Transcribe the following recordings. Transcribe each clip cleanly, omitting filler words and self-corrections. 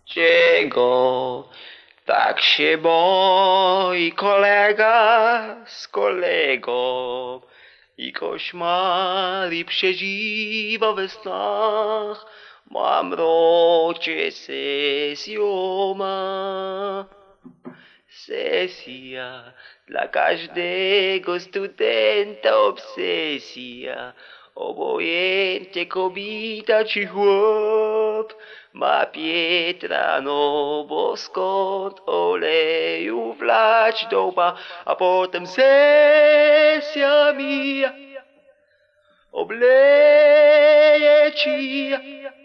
Czego tak się boi kolega z kolegą i koszmary przeżywa we snach? Mamrocie sesją ma. Sesja dla każdego studenta obsesja. Obojętnie kobieta czy chłop ma Pietra, no bo skąd oleju wlać do łba, a potem sesja mija, obleje cija.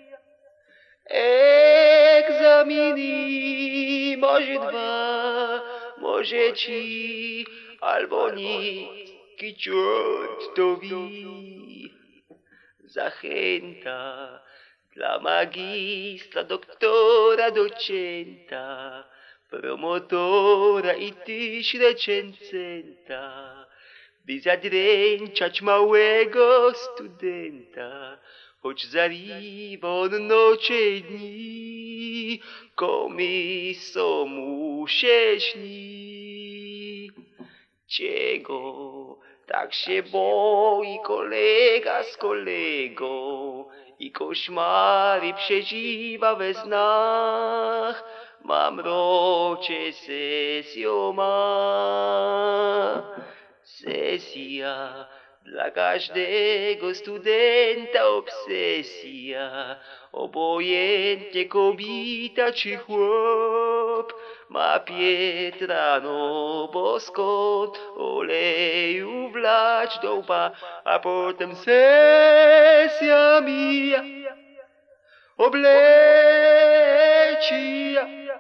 Egzaminy, może dwa, może trzy, albo nic, kiciot to wi. Zachęta dla magistra, doktora, docenta, promotora i tyś recenzenta, by zadręczać małego studenta, choć zarywa on nocze dni, komiso mu się śni. Czego tak się boi kolega z kolegą i koszmary przeżywa we snach? Mamrocie sesją ma. Sesja dla każdego studenta obsesja. Obojętnie kobieta czy chłop ma Pietra, no bo skąd oleju wlać do łba, a potem sesja mija, obleci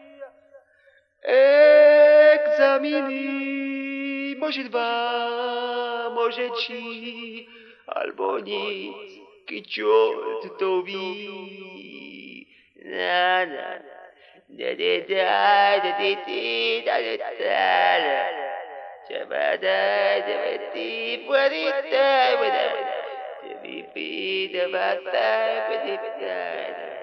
egzaminy, może dwa, może trzy, albo nic, kiciot to wi. Na na da da da da da da da da. Chabada da ti puerita, da da da da da da da da da.